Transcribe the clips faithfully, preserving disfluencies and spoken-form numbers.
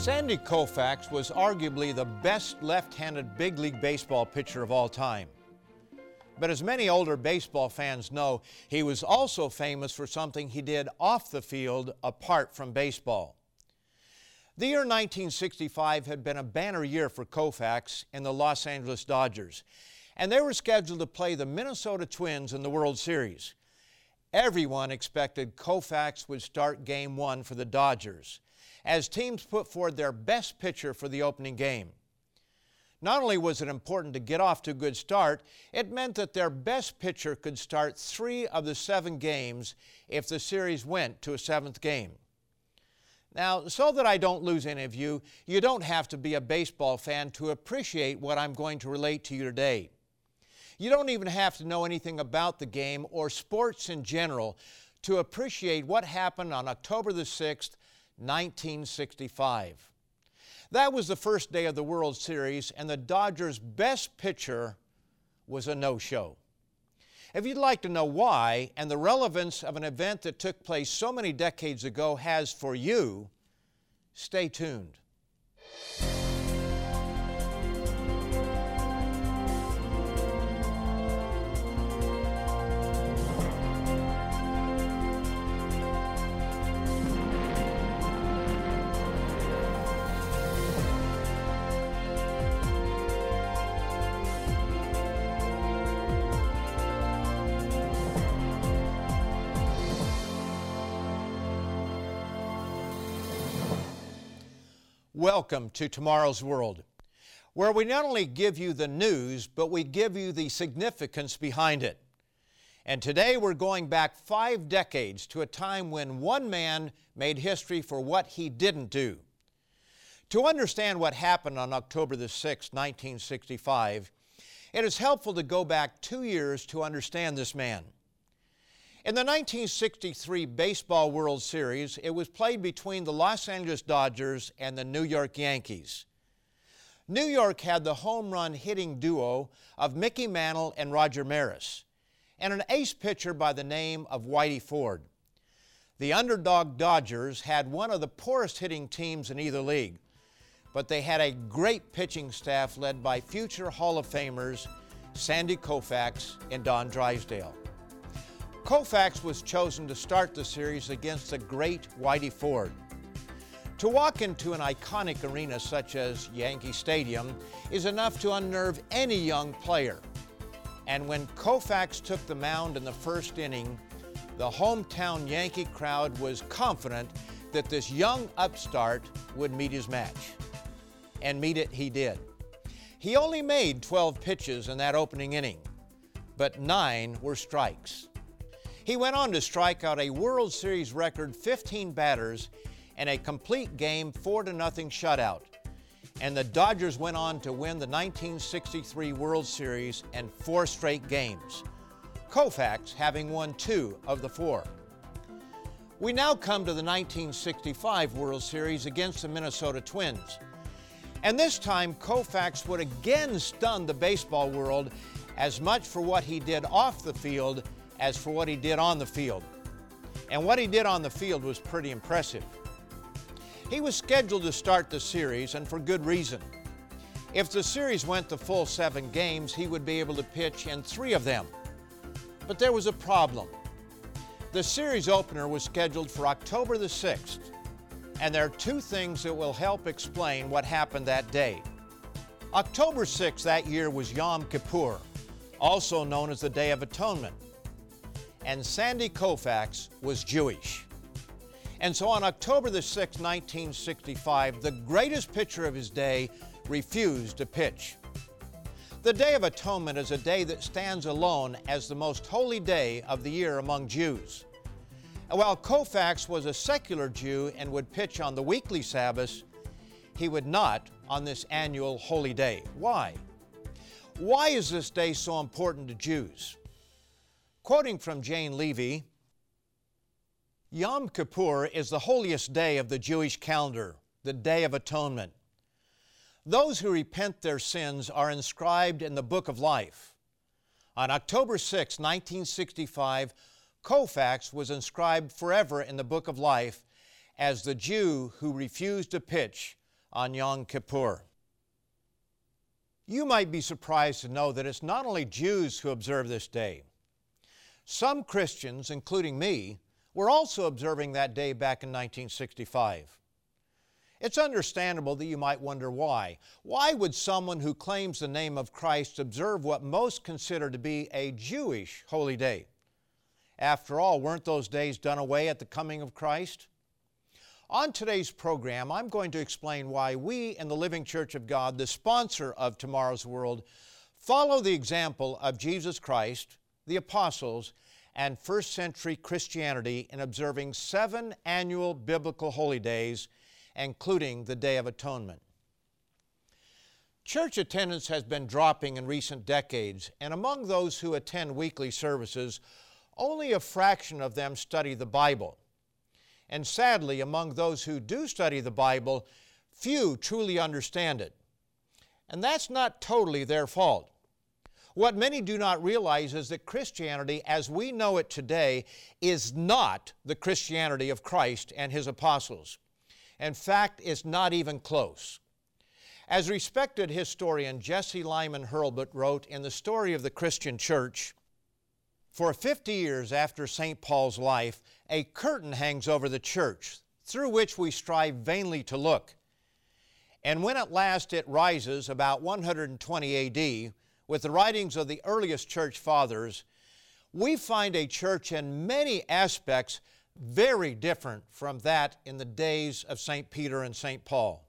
Sandy Koufax was arguably the best left-handed big league baseball pitcher of all time. But as many older baseball fans know, he was also famous for something he did off the field apart from baseball. The year nineteen sixty-five had been a banner year for Koufax and the Los Angeles Dodgers, and they were scheduled to play the Minnesota Twins in the World Series. Everyone expected Koufax would start game one for the Dodgers, as teams put forward their best pitcher for the opening game. Not only was it important to get off to a good start, it meant that their best pitcher could start three of the seven games if the series went to a seventh game. Now, so that I don't lose any of you, you don't have to be a baseball fan to appreciate what I'm going to relate to you today. You don't even have to know anything about the game or sports in general to appreciate what happened on October the sixth, nineteen sixty-five. That was the first day of the World Series, and the Dodgers' best pitcher was a no-show. If you'd like to know why and the relevance of an event that took place so many decades ago has for you, stay tuned. Welcome to Tomorrow's World, where we not only give you the news, but we give you the significance behind it. And today we're going back five decades to a time when one man made history for what he didn't do. To understand what happened on October the sixth, nineteen sixty-five, it is helpful to go back two years to understand this man. In the nineteen sixty-three Baseball World Series, it was played between the Los Angeles Dodgers and the New York Yankees. New York had the home run hitting duo of Mickey Mantle and Roger Maris, and an ace pitcher by the name of Whitey Ford. The underdog Dodgers had one of the poorest hitting teams in either league, but they had a great pitching staff led by future Hall of Famers Sandy Koufax and Don Drysdale. Koufax was chosen to start the series against the great Whitey Ford. To walk into an iconic arena such as Yankee Stadium is enough to unnerve any young player. And when Koufax took the mound in the first inning, the hometown Yankee crowd was confident that this young upstart would meet his match. And meet it he did. He only made twelve pitches in that opening inning, but nine were strikes. He went on to strike out a World Series record fifteen batters in a complete game four to nothing shutout. And the Dodgers went on to win the nineteen sixty-three World Series in four straight games, Koufax having won two of the four. We now come to the nineteen sixty-five World Series against the Minnesota Twins. And this time, Koufax would again stun the baseball world as much for what he did off the field as for what he did on the field. And what he did on the field was pretty impressive. He was scheduled to start the series, and for good reason. If the series went the full seven games, he would be able to pitch in three of them. But there was a problem. The series opener was scheduled for October the sixth, and there are two things that will help explain what happened that day. October sixth that year was Yom Kippur, also known as the Day of Atonement. And Sandy Koufax was Jewish. And so on October the sixth, nineteen sixty-five, the greatest pitcher of his day refused to pitch. The Day of Atonement is a day that stands alone as the most holy day of the year among Jews. And while Koufax was a secular Jew and would pitch on the weekly Sabbath, he would not on this annual holy day. Why? Why is this day so important to Jews? Quoting from Jane Levy, Yom Kippur is the holiest day of the Jewish calendar, the Day of Atonement. Those who repent their sins are inscribed in the Book of Life. On October sixth, nineteen sixty-five, Koufax was inscribed forever in the Book of Life as the Jew who refused to pitch on Yom Kippur. You might be surprised to know that it's not only Jews who observe this day. Some Christians, including me, were also observing that day back in nineteen sixty-five. It's understandable that you might wonder why. Why would someone who claims the name of Christ observe what most consider to be a Jewish holy day? After all, weren't those days done away at the coming of Christ? On today's program, I'm going to explain why we in the Living Church of God, the sponsor of Tomorrow's World, follow the example of Jesus Christ, the apostles, and first century Christianity in observing seven annual biblical holy days, including the Day of Atonement. Church attendance has been dropping in recent decades, and among those who attend weekly services, only a fraction of them study the Bible. And sadly, among those who do study the Bible, few truly understand it. And that's not totally their fault. What many do not realize is that Christianity, as we know it today, is not the Christianity of Christ and His apostles. In fact, it's not even close. As respected historian Jesse Lyman Hurlbut wrote in The Story of the Christian Church, "For fifty years after Saint Paul's life, a curtain hangs over the church, through which we strive vainly to look. And when at last it rises, about one hundred twenty A D, with the writings of the earliest church fathers, we find a church in many aspects very different from that in the days of Saint Peter and Saint Paul."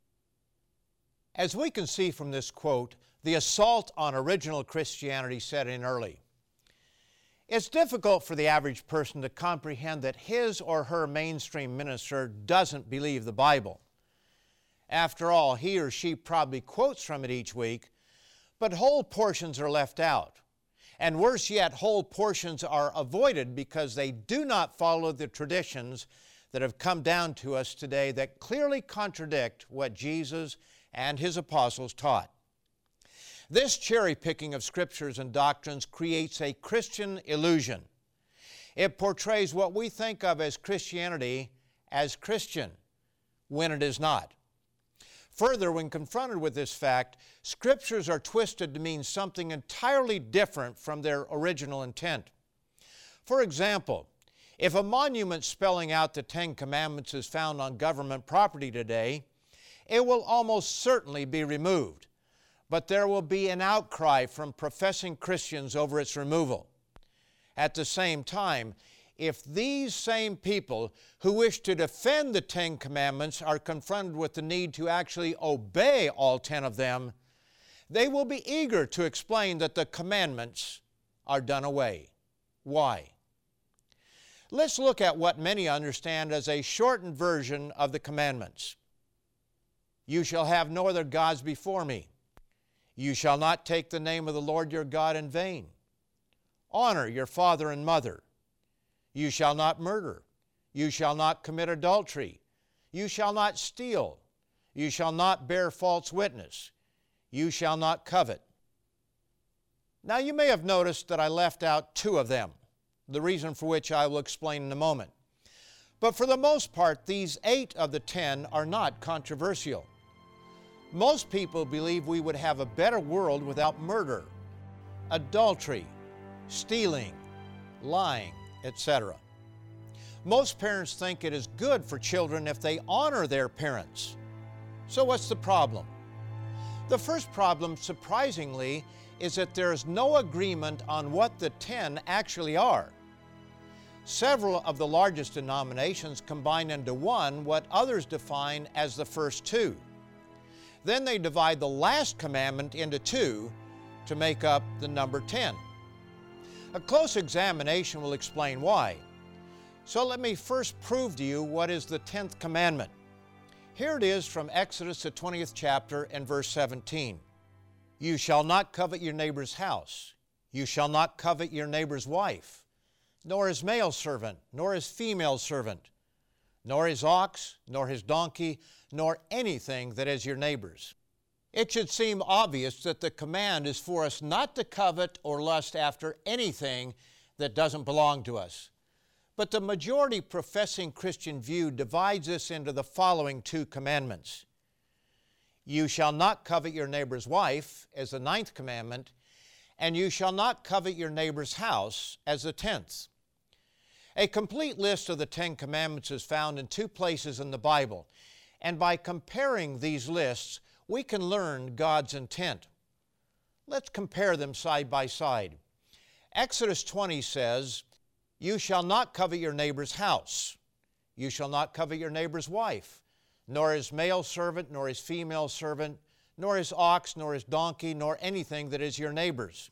As we can see from this quote, the assault on original Christianity set in early. It's difficult for the average person to comprehend that his or her mainstream minister doesn't believe the Bible. After all, he or she probably quotes from it each week, but whole portions are left out. And worse yet, whole portions are avoided because they do not follow the traditions that have come down to us today that clearly contradict what Jesus and His apostles taught. This cherry-picking of scriptures and doctrines creates a Christian illusion. It portrays what we think of as Christianity as Christian, when it is not. Further, when confronted with this fact, scriptures are twisted to mean something entirely different from their original intent. For example, if a monument spelling out the Ten Commandments is found on government property today, it will almost certainly be removed, but there will be an outcry from professing Christians over its removal. At the same time, if these same people who wish to defend the Ten Commandments are confronted with the need to actually obey all ten of them, they will be eager to explain that the commandments are done away. Why? Let's look at what many understand as a shortened version of the commandments. You shall have no other gods before me. You shall not take the name of the Lord your God in vain. Honor your father and mother. You shall not murder. You shall not commit adultery. You shall not steal. You shall not bear false witness. You shall not covet. Now you may have noticed that I left out two of them, the reason for which I will explain in a moment. But for the most part, these eight of the ten are not controversial. Most people believe we would have a better world without murder, adultery, stealing, lying, et cetera. Most parents think it is good for children if they honor their parents. So what's the problem? The first problem, surprisingly, is that there is no agreement on what the ten actually are. Several of the largest denominations combine into one what others define as the first two. Then they divide the last commandment into two to make up the number ten. A close examination will explain why. So let me first prove to you what is the tenth commandment. Here it is from Exodus, the twentieth chapter and verse seventeen. You shall not covet your neighbor's house. You shall not covet your neighbor's wife, nor his male servant, nor his female servant, nor his ox, nor his donkey, nor anything that is your neighbor's. It should seem obvious that the command is for us not to covet or lust after anything that doesn't belong to us. But the majority professing Christian view divides this into the following two commandments. You shall not covet your neighbor's wife as the ninth commandment, and you shall not covet your neighbor's house as the tenth. A complete list of the Ten Commandments is found in two places in the Bible, and by comparing these lists, we can learn God's intent. Let's compare them side by side. Exodus twenty says, "You shall not covet your neighbor's house. You shall not covet your neighbor's wife, nor his male servant, nor his female servant, nor his ox, nor his donkey, nor anything that is your neighbor's."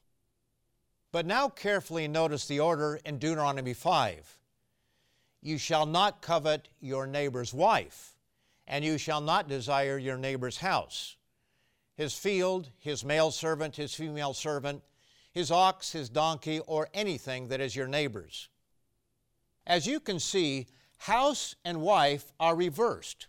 But now carefully notice the order in Deuteronomy five. You shall not covet your neighbor's wife, and you shall not desire your neighbor's house, his field, his male servant, his female servant, his ox, his donkey, or anything that is your neighbor's. As you can see, house and wife are reversed.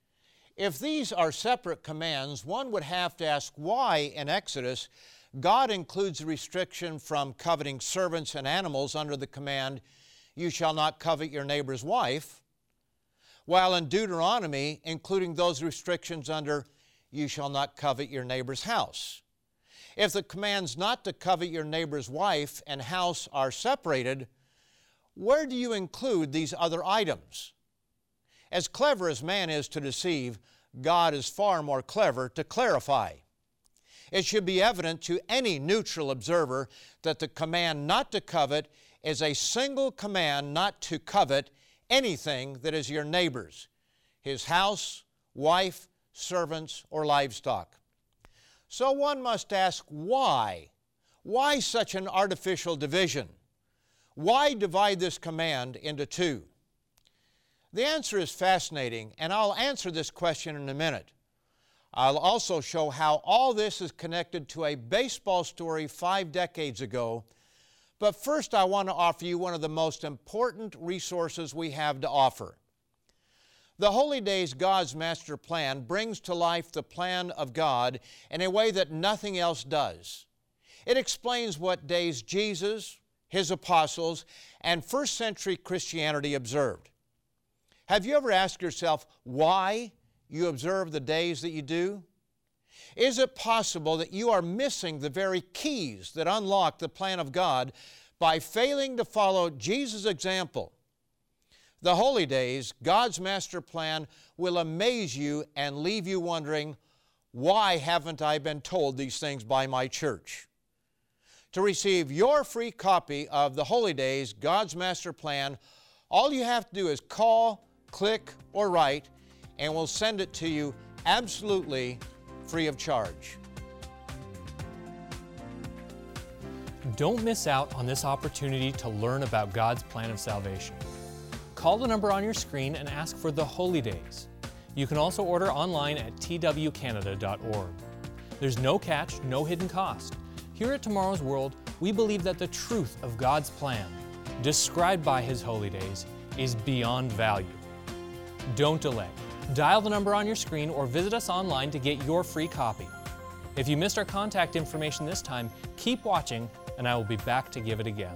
If these are separate commands, one would have to ask why in Exodus God includes a restriction from coveting servants and animals under the command, "You shall not covet your neighbor's wife," while in Deuteronomy including those restrictions under, "You shall not covet your neighbor's house." If the commands not to covet your neighbor's wife and house are separated, where do you include these other items? As clever as man is to deceive, God is far more clever to clarify. It should be evident to any neutral observer that the command not to covet is a single command not to covet anything that is your neighbor's, his house, wife, servants, or livestock. So one must ask why? Why such an artificial division? Why divide this command into two? The answer is fascinating, and I'll answer this question in a minute. I'll also show how all this is connected to a baseball story five decades ago. But first, I want to offer you one of the most important resources we have to offer. The Holy Days, God's Master Plan, brings to life the plan of God in a way that nothing else does. It explains what days Jesus, His apostles, and first century Christianity observed. Have you ever asked yourself why you observe the days that you do? Is it possible that you are missing the very keys that unlock the plan of God by failing to follow Jesus' example? The Holy Days, God's Master Plan, will amaze you and leave you wondering, why haven't I been told these things by my church? To receive your free copy of the Holy Days, God's Master Plan, all you have to do is call, click, or write, and we'll send it to you absolutely free of charge. Don't miss out on this opportunity to learn about God's plan of salvation. Call the number on your screen and ask for the Holy Days. You can also order online at t w canada dot org. There's no catch, no hidden cost. Here at Tomorrow's World, we believe that the truth of God's plan, described by His Holy Days, is beyond value. Don't delay. Dial the number on your screen or visit us online to get your free copy. If you missed our contact information this time, keep watching and I will be back to give it again.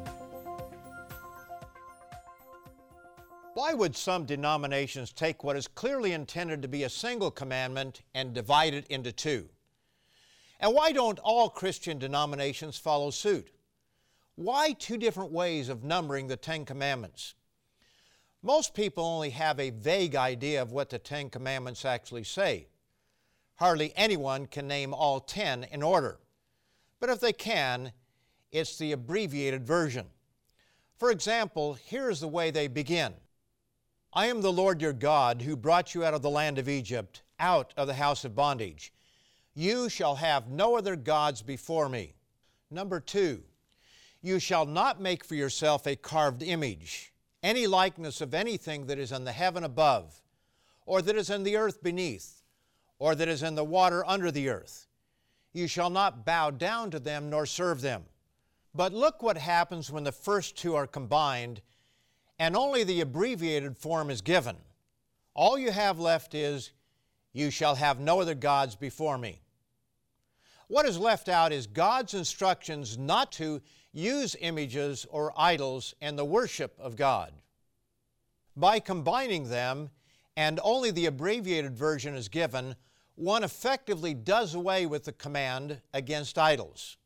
Why would some denominations take what is clearly intended to be a single commandment and divide it into two? And why don't all Christian denominations follow suit? Why two different ways of numbering the Ten Commandments? Most people only have a vague idea of what the Ten Commandments actually say. Hardly anyone can name all ten in order. But if they can, it's the abbreviated version. For example, here's the way they begin. I am the Lord your God who brought you out of the land of Egypt, out of the house of bondage. You shall have no other gods before me. Number two, you shall not make for yourself a carved image, any likeness of anything that is in the heaven above, or that is in the earth beneath, or that is in the water under the earth. You shall not bow down to them nor serve them. But look what happens when the first two are combined and only the abbreviated form is given. All you have left is, you shall have no other gods before me. What is left out is God's instructions not to use images or idols in the worship of God. By combining them, and only the abbreviated version is given, one effectively does away with the command against idols.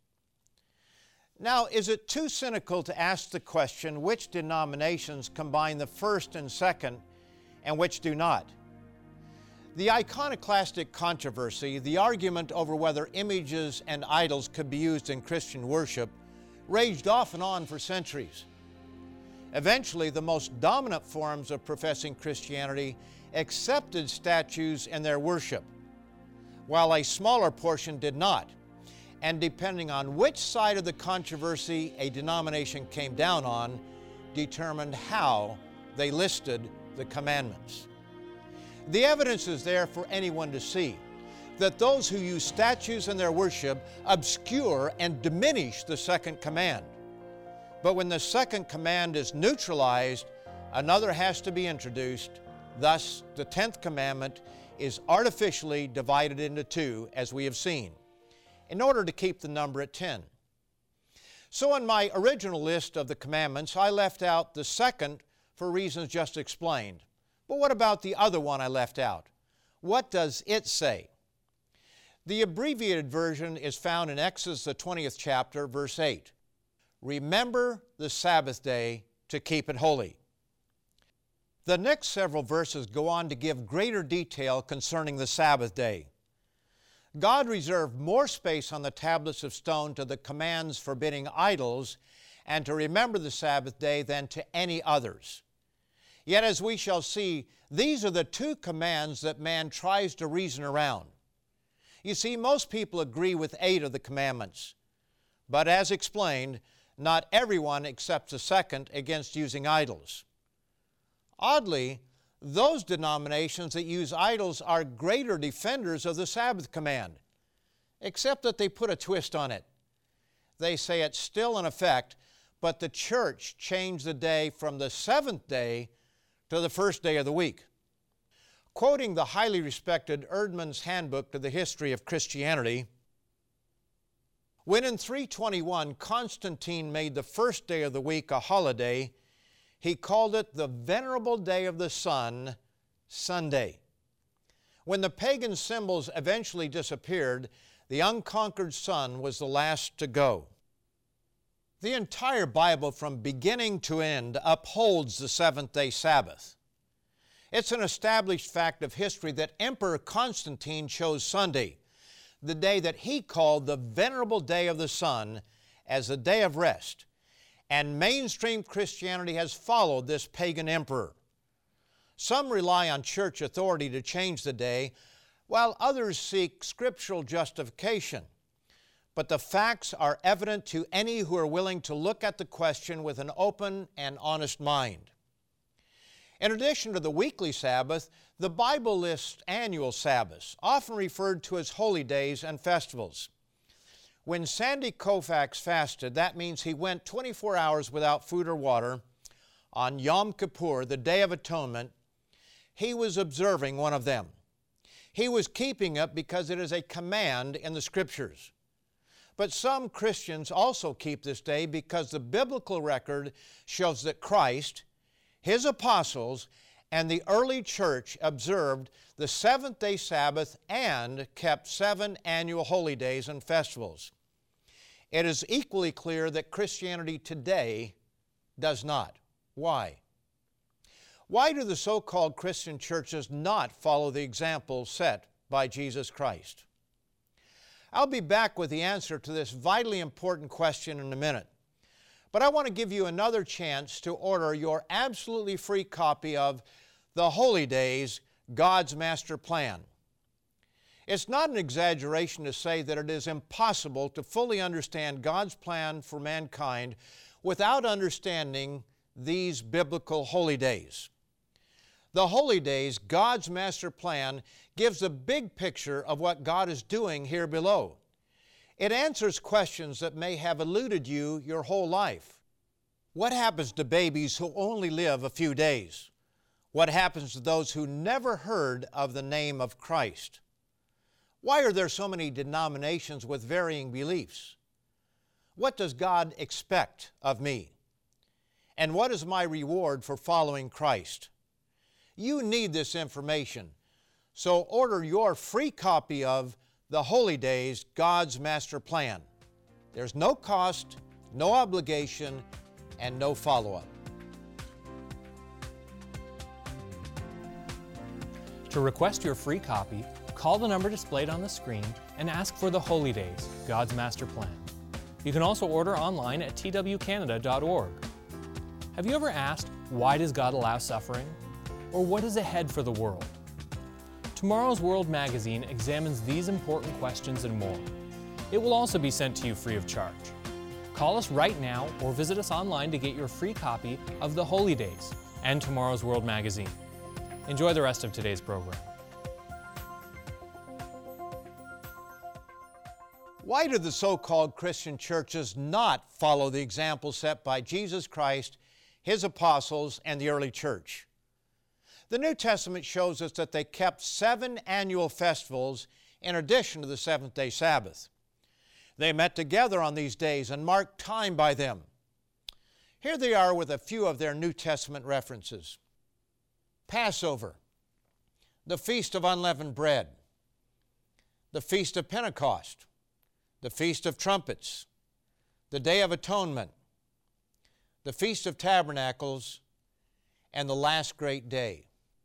Now, is it too cynical to ask the question which denominations combine the first and second and which do not? The iconoclastic controversy, the argument over whether images and idols could be used in Christian worship, raged off and on for centuries. Eventually, the most dominant forms of professing Christianity accepted statues in their worship, while a smaller portion did not. And depending on which side of the controversy a denomination came down on, determined how they listed the commandments. The evidence is there for anyone to see that those who use statues in their worship obscure and diminish the second command. But when the second command is neutralized, another has to be introduced. Thus, the tenth commandment is artificially divided into two, as we have seen, in order to keep the number at ten. So in my original list of the commandments, I left out the second for reasons just explained. But what about the other one I left out? What does it say? The abbreviated version is found in Exodus, the twentieth chapter, verse eight. Remember the Sabbath day to keep it holy. The next several verses go on to give greater detail concerning the Sabbath day. God reserved more space on the tablets of stone to the commands forbidding idols and to remember the Sabbath day than to any others. Yet, as we shall see, these are the two commands that man tries to reason around. You see, most people agree with eight of the commandments, but as explained, not everyone accepts the second against using idols. Oddly, those denominations that use idols are greater defenders of the Sabbath command, except that they put a twist on it. They say it's still in effect, but the church changed the day from the seventh day to the first day of the week. Quoting the highly respected Erdman's Handbook to the History of Christianity, when in three twenty-one Constantine made the first day of the week a holiday, he called it the Venerable Day of the Sun, Sunday. When the pagan symbols eventually disappeared, the unconquered sun was the last to go. The entire Bible from beginning to end upholds the seventh-day Sabbath. It's an established fact of history that Emperor Constantine chose Sunday, the day that he called the Venerable Day of the Sun, as a day of rest, and mainstream Christianity has followed this pagan emperor. Some rely on church authority to change the day, while others seek scriptural justification. But the facts are evident to any who are willing to look at the question with an open and honest mind. In addition to the weekly Sabbath, the Bible lists annual Sabbaths, often referred to as holy days and festivals. When Sandy Koufax fasted, that means he went twenty-four hours without food or water. On Yom Kippur, the Day of Atonement, he was observing one of them. He was keeping it because it is a command in the Scriptures. But some Christians also keep this day because the biblical record shows that Christ, His apostles, and the early church observed the seventh-day Sabbath and kept seven annual holy days and festivals. It is equally clear that Christianity today does not. Why? Why do the so-called Christian churches not follow the example set by Jesus Christ? I'll be back with the answer to this vitally important question in a minute. But I want to give you another chance to order your absolutely free copy of The Holy Days, God's Master Plan. It's not an exaggeration to say that it is impossible to fully understand God's plan for mankind without understanding these biblical holy days. The Holy Days, God's Master Plan, gives a big picture of what God is doing here below. It answers questions that may have eluded you your whole life. What happens to babies who only live a few days? What happens to those who never heard of the name of Christ? Why are there so many denominations with varying beliefs? What does God expect of me? And what is my reward for following Christ? You need this information, So order your free copy of The Holy Days, God's Master Plan. There's no cost, no obligation, and no follow-up. To request your free copy, call the number displayed on the screen and ask for The Holy Days, God's Master Plan. You can also order online at t w canada dot org. Have you ever asked, why does God allow suffering? Or what is ahead for the world? Tomorrow's World magazine examines these important questions and more. It will also be sent to you free of charge. Call us right now or visit us online to get your free copy of The Holy Days and Tomorrow's World magazine. Enjoy the rest of today's program. Why do the so-called Christian churches not follow the example set by Jesus Christ, His apostles, and the early church? The New Testament shows us that they kept seven annual festivals in addition to the seventh-day Sabbath. They met together on these days and marked time by them. Here they are with a few of their New Testament references. Passover, the Feast of Unleavened Bread, the Feast of Pentecost, the Feast of Trumpets, the Day of Atonement, the Feast of Tabernacles, and the Last Great Day.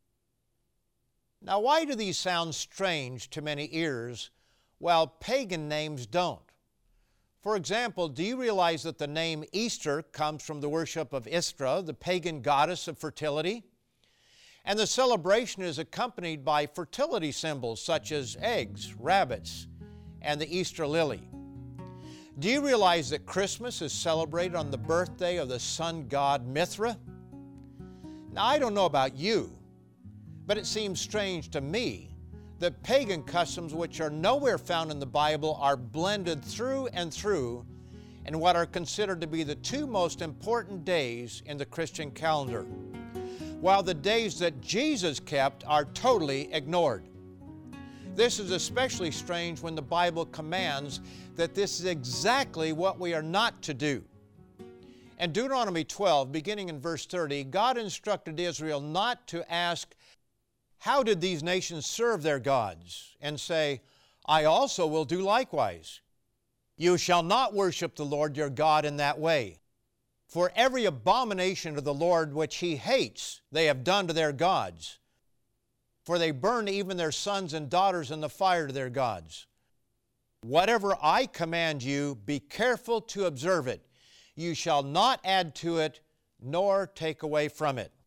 Now, why do these sound strange to many ears, while pagan names don't? For example, do you realize that the name Easter comes from the worship of Istra, the pagan goddess of fertility? And the celebration is accompanied by fertility symbols such as eggs, rabbits, and the Easter lily. Do you realize that Christmas is celebrated on the birthday of the sun god Mithra? Now, I don't know about you, but it seems strange to me that pagan customs which are nowhere found in the Bible are blended through and through in what are considered to be the two most important days in the Christian calendar, while the days that Jesus kept are totally ignored. This is especially strange when the Bible commands that this is exactly what we are not to do. In Deuteronomy twelve, beginning in verse thirty, God instructed Israel not to ask, "How did these nations serve their gods?" and say, "I also will do likewise." You shall not worship the Lord your God in that way. For every abomination to the Lord which He hates, they have done to their gods. For they burn even their sons and daughters in the fire to their gods. Whatever I command you, be careful to observe it. You shall not add to it, nor take away from it.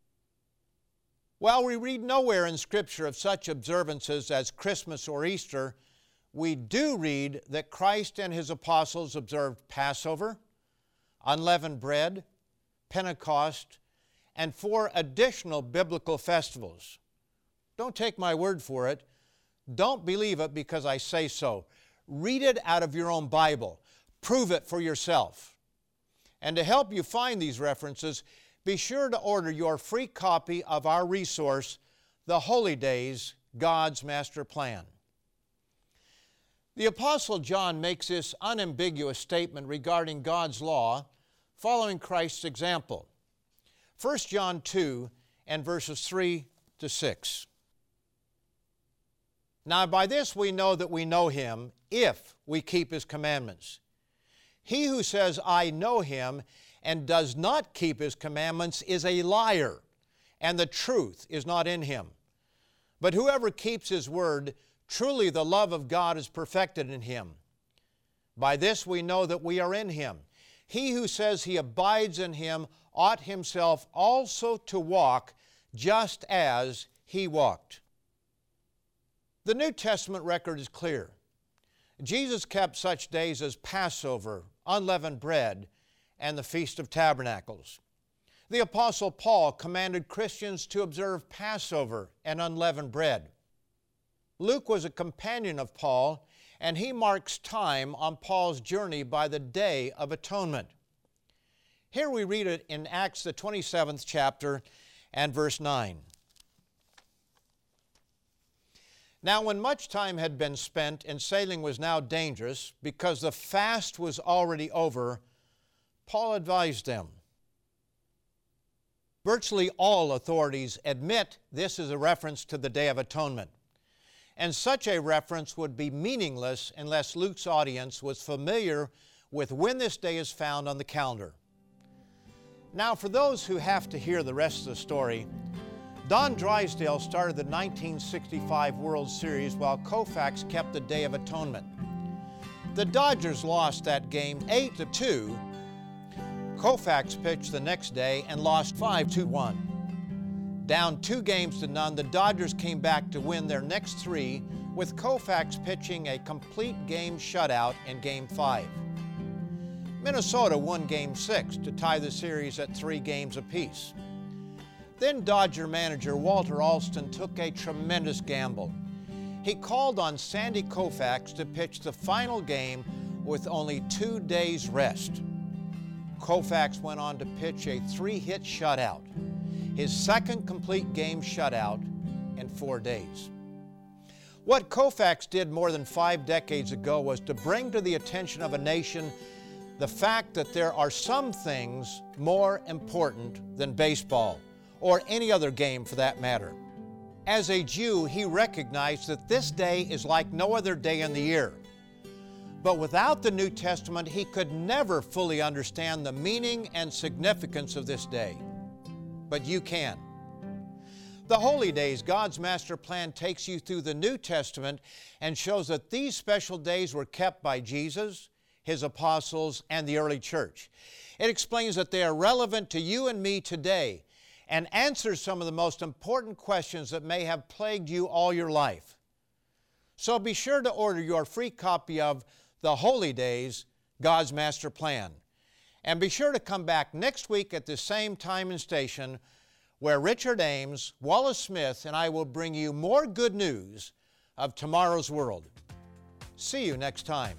While we read nowhere in Scripture of such observances as Christmas or Easter, we do read that Christ and His apostles observed Passover, unleavened bread, Pentecost, and four additional biblical festivals. Don't take my word for it. Don't believe it because I say so. Read it out of your own Bible. Prove it for yourself. And to help you find these references, be sure to order your free copy of our resource, The Holy Days, God's Master Plan. The Apostle John makes this unambiguous statement regarding God's law, following Christ's example. First John two and verses three to six. Now by this we know that we know Him, if we keep His commandments. He who says, "I know Him," and does not keep His commandments is a liar, and the truth is not in him. But whoever keeps His word, truly the love of God is perfected in him. By this we know that we are in Him. He who says he abides in Him ought himself also to walk just as He walked. The New Testament record is clear. Jesus kept such days as Passover, unleavened bread, and the Feast of Tabernacles. The Apostle Paul commanded Christians to observe Passover and unleavened bread. Luke was a companion of Paul, and he marks time on Paul's journey by the Day of Atonement. Here we read it in Acts, the twenty-seventh chapter, and verse nine. Now, when much time had been spent and sailing was now dangerous, because the fast was already over, Paul advised them. Virtually all authorities admit this is a reference to the Day of Atonement. and such a reference would be meaningless unless Luke's audience was familiar with when this day is found on the calendar. Now, for those who have to hear the rest of the story, Don Drysdale started the nineteen sixty-five World Series while Koufax kept the Day of Atonement. The Dodgers lost that game eight to two. Koufax pitched the next day and lost five to one. Down two games to none, the Dodgers came back to win their next three, with Koufax pitching a complete game shutout in Game five. Minnesota won Game six to tie the series at three games apiece. Then Dodger manager Walter Alston took a tremendous gamble. He called on Sandy Koufax to pitch the final game with only two days rest. Koufax went on to pitch a three-hit shutout, his second complete game shutout in four days. What Koufax did more than five decades ago was to bring to the attention of a nation the fact that there are some things more important than baseball, or any other game for that matter. As a Jew, he recognized that this day is like no other day in the year. But without the New Testament, he could never fully understand the meaning and significance of this day. But you can. The Holy Days, God's master plan, takes you through the New Testament and shows that these special days were kept by Jesus, His apostles, and the early church. It explains that they are relevant to you and me today and answers some of the most important questions that may have plagued you all your life. So be sure to order your free copy of The Holy Days, God's Master Plan. And be sure to come back next week at the same time and station, where Richard Ames, Wallace Smith, and I will bring you more good news of tomorrow's world. See you next time.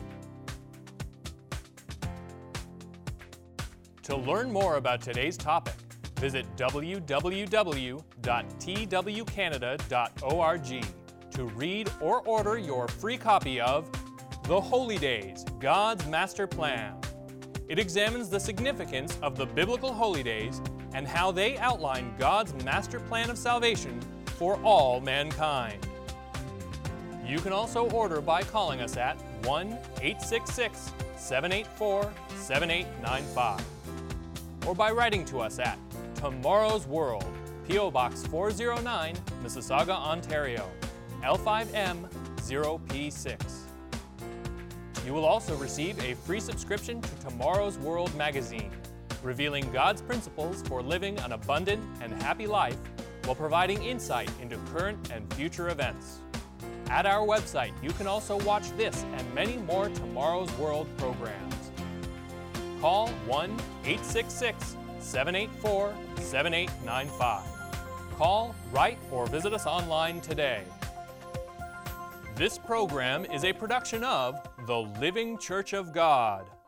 To learn more about today's topic, visit w w w dot t w canada dot org to read or order your free copy of The Holy Days, God's Master Plan. It examines the significance of the biblical holy days and how they outline God's master plan of salvation for all mankind. You can also order by calling us at one eight six six, seven eight four, seven eight nine five or by writing to us at Tomorrow's World, P O Box four oh nine, Mississauga, Ontario, L five M zero P six. You will also receive a free subscription to Tomorrow's World magazine, revealing God's principles for living an abundant and happy life while providing insight into current and future events. At our website, you can also watch this and many more Tomorrow's World programs. Call one eight six six, seven eight four, seven eight nine five. Call, write, or visit us online today. This program is a production of the Living Church of God.